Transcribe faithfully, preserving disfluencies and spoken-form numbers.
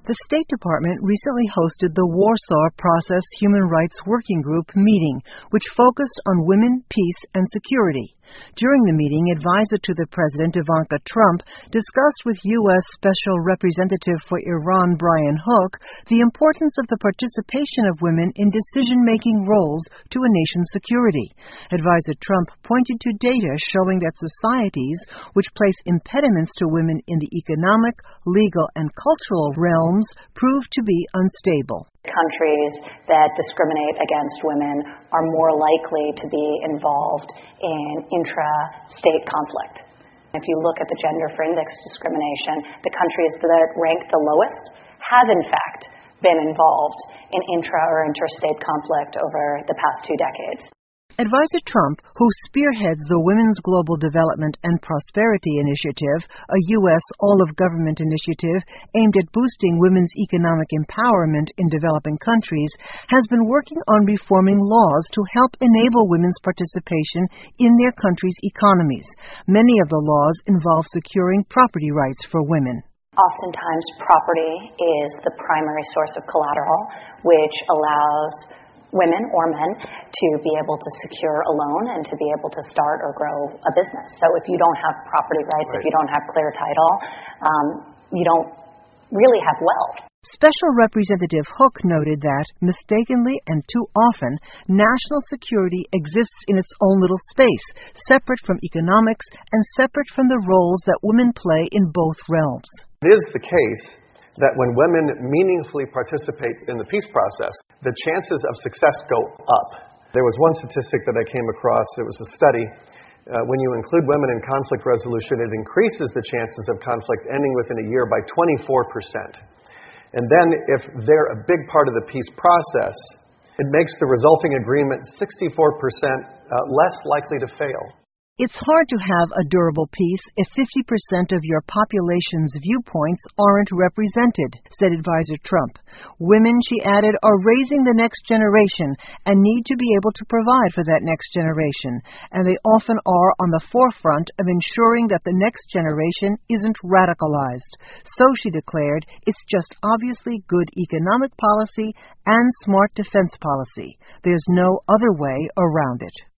The State Department recently hosted the Warsaw Process Human Rights Working Group meeting, which focused on women, peace, and security. During the meeting, advisor to the President, Ivanka Trump, discussed with U S Special Representative for Iran, Brian Hook, the importance of the participation of women in decision-making roles to a nation's security. Advisor Trump pointed to data showing that societies which place impediments to women in the economic, legal, and cultural realms prove to be unstable. Countries that discriminate against women are more likely to be involved in intra-state conflict. If you look at the Gender for Index discrimination, the countries that rank the lowest have in fact been involved in intra- or interstate conflict over the past two decades. Advisor Trump, who spearheads the Women's Global Development and Prosperity Initiative, a U S all-of-government initiative aimed at boosting women's economic empowerment in developing countries, has been working on reforming laws to help enable women's participation in their countries' economies. Many of the laws involve securing property rights for women. Oftentimes, property is the primary source of collateral, which allows women or men to be able to secure a loan and to be able to start or grow a business. So if you don't have property rights, right. if you don't have clear title, um, you don't really have wealth. Special Representative Hook noted that, mistakenly and too often, national security exists in its own little space, separate from economics and separate from the roles that women play in both realms. It is the case that when women meaningfully participate in the peace process, the chances of success go up. There was one statistic that I came across. It was a study. Uh, when you include women in conflict resolution, it increases the chances of conflict ending within a year by twenty-four percent. And then if they're a big part of the peace process, it makes the resulting agreement sixty-four percent uh, less likely to fail. It's hard to have a durable peace if fifty percent of your population's viewpoints aren't represented, said Advisor Trump. Women, she added, are raising the next generation and need to be able to provide for that next generation, and they often are on the forefront of ensuring that the next generation isn't radicalized. So, she declared, it's just obviously good economic policy and smart defense policy. There's no other way around it.